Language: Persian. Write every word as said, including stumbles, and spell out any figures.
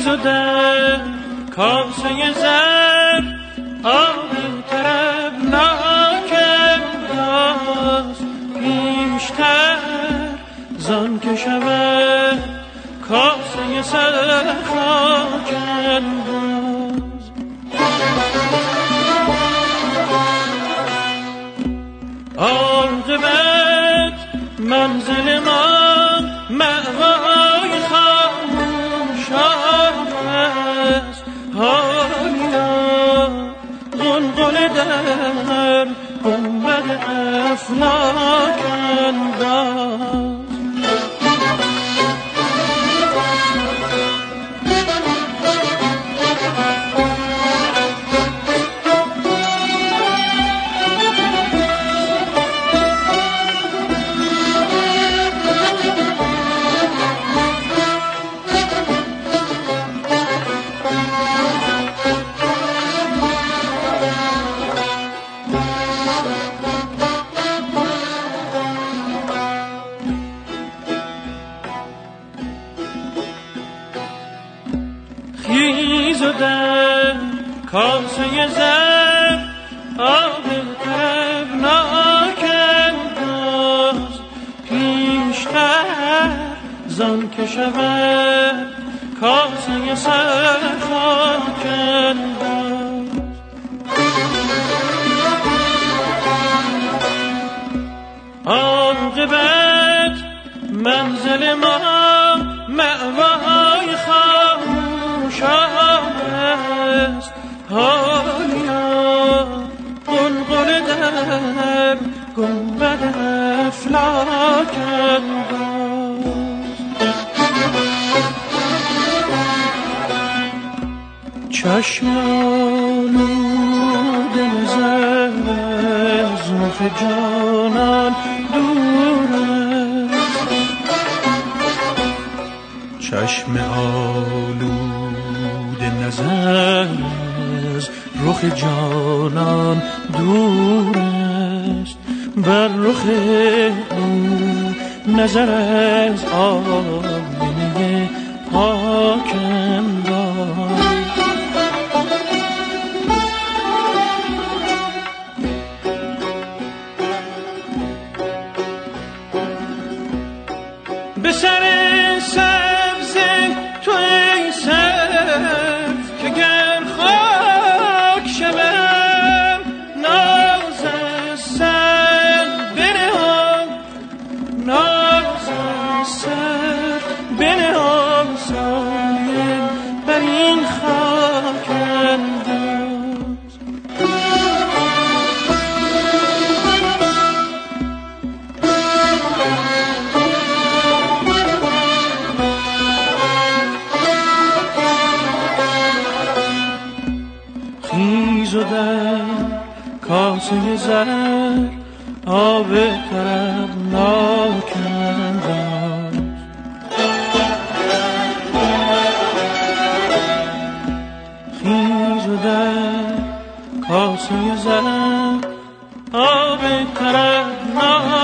خیز و در کاسه زر آب طربناک انداز پیشتر زان که شود کاسه سر خاک انداز. عاقبت منزل ما مأوای خاموشان است، حالیا غلغل در گنبد افلاک انداز. خیز و در کاسه زر آب طربناک انداز پیشتر زان که شود کاسه سر خاک انداز. عاقبت منزل ما مأوای خاموشان است، حالیا غلغل در گنبد افلاک انداز. چشم آلود نظر از رخ جانان دور است، چشم آلود نظر از رخ جانان دور است، بر رخ او نظر از آینه پاک انداز. به سر سبز تو ای سر که گر خاک شوم ناز از سر بنهان، ناز از سر بنهان سایه بر این خاک انداز. خیز و در کاسه زر آب طربناک انداز. خیز و در کاسه زر آب طربناک